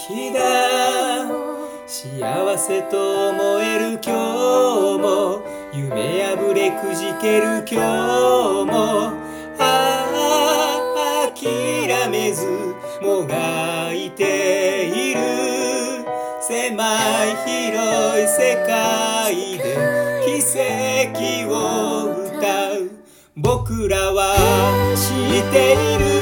日だ。幸せと思える今日も、夢破れくじける今日も、諦めずもがいている。狭い広い世界で奇跡を歌う。僕らは知っている。